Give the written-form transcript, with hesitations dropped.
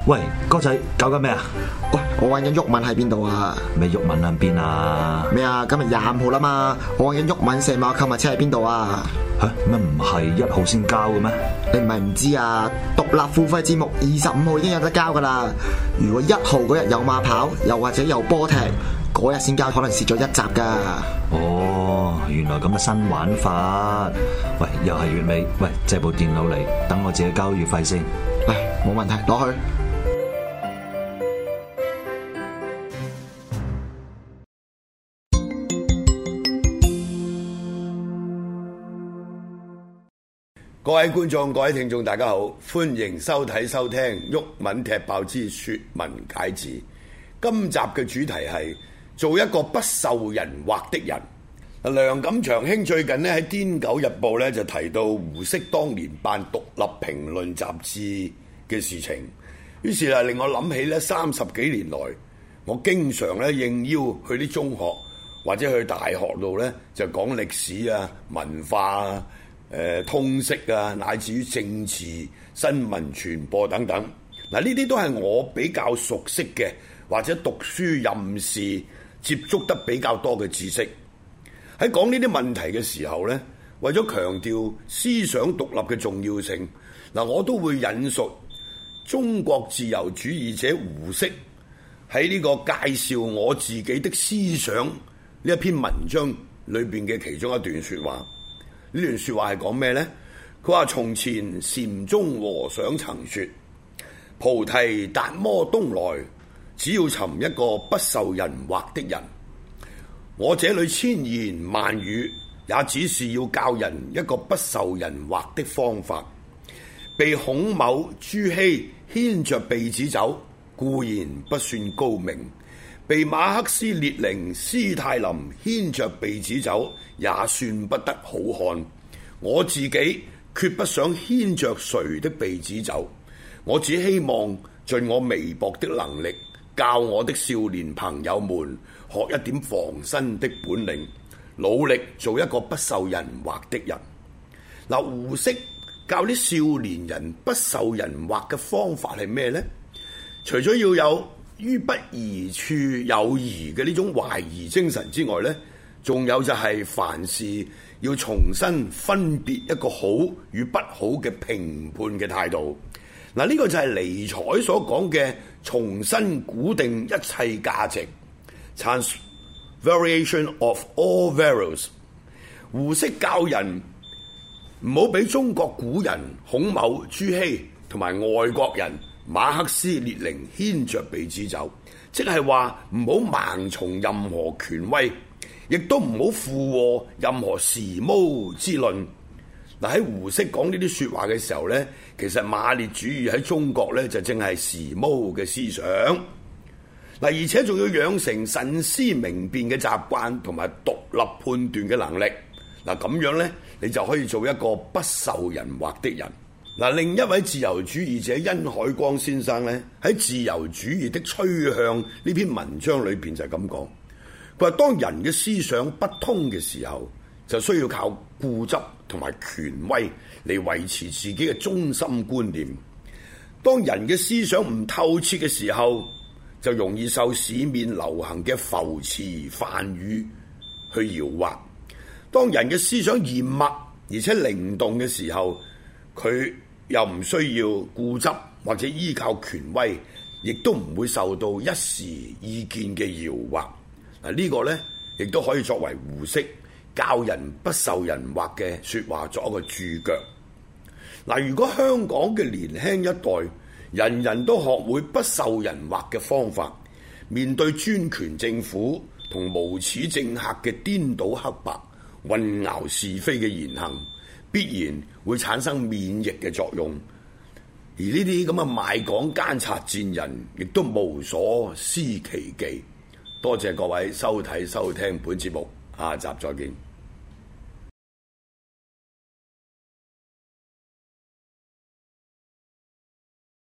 喂，哥仔搞緊咩啊？ 喂，我揾緊毓民喺邊度啊？ 咩毓民喺邊啊？ 咩啊？今日25號啦嘛，我揾緊毓民社貿購物車喺邊度啊？ 吓，乜唔係1號先交嘅咩？ 你唔係唔知啊？獨立付費節目25號已經有得交噶啦。如果1號嗰日有馬跑，又或者有波踢，嗰日先交，可能蝕咗一集噶。 哦，原來咁嘅新玩法。喂，又係月尾，喂，借部電腦嚟，等我自己交月費先。 唉，冇問題，攞去。 各位觀眾、各位聽眾，大家好，歡迎收睇、收聽《毓民踢爆之說文解字》。今集嘅主題係做一個不受人畫的人。梁錦祥兄最近咧喺《癲狗日報》咧就提到胡適當年辦獨立評論雜誌嘅事情，於是啊令我諗起咧30幾年來，我經常咧應邀去啲中學或者去大學度咧就講歷史啊、文化啊、通識啊，乃至於政治、新聞傳播等等。嗱，呢啲都係我比較熟悉嘅，或者讀書任事接觸得比較多嘅知識。喺講呢啲問題嘅時候呢，為咗強調思想獨立嘅重要性，嗱，我都會引述中國自由主義者胡適喺呢個介紹我自己的思想呢一篇文章裏邊嘅其中一段說話。呢段說話係講咩呢？佢話從前禪宗和尚曾說：菩提達摩東來，只要尋一個不受人畫的人。我這裏千言萬語，也只是要教人一個不受人畫的方法。被孔某、朱熹牽着鼻子走，固然不算高明；被馬克思列寧、斯泰林牽着鼻子走，也算不得好漢。我自己決不想牽着誰的鼻子走，我只希望盡我微薄的能力，教我的少年朋友們學一點防身的本領，努力做一個不受人畫的人。嗱，胡適教啲少年人不受人畫嘅方法係咩呢？除咗要有於不疑處有疑嘅呢種懷疑精神之外呢，仲有就係凡事要重新分別一個好與不好嘅評判嘅態度。嗱，呢個就係尼采所講嘅重新估定一切價值 （Transvariation of all values）。胡適教人唔好俾中國古人孔某、朱熹同埋外國人馬克思列寧牽着鼻子走，即係話唔好盲從任何權威，亦都唔好附和任何時髦之論。嗱，喺胡適講呢啲説話嘅時候呢，其實馬列主義喺中國呢就正係時髦嘅思想。嗱，而且仲要養成慎思明辨嘅習慣同埋獨立判斷嘅能力。嗱，咁樣呢，你就可以做一個不受人畫的人。嗱，另一位自由主義者殷海光先生呢，喺《自由主義的趨向》呢篇文章裏邊就係咁講。佢話：當人嘅思想不通嘅時候，就需要靠固執同埋權威嚟維持自己嘅中心觀念。當人嘅思想唔透徹嘅時候，就容易受市面流行嘅浮詞泛語去搖惑。當人嘅思想嚴密而且靈動嘅時候，佢又唔需要固執或者依靠權威，亦都唔會受到一時意見嘅搖惑。嗱，呢個呢，亦都可以作為胡適教人不受人畫嘅説話作一個註腳。嗱，如果香港嘅年輕一代人人都學會不受人畫嘅方法，面對專權政府同無恥政客嘅顛倒黑白、混淆是非嘅言行，必然會產生免疫嘅作用。而呢啲咁嘅賣港奸賊賤人，亦都無所施其技。多謝各位收睇收聽本節目，下集再見。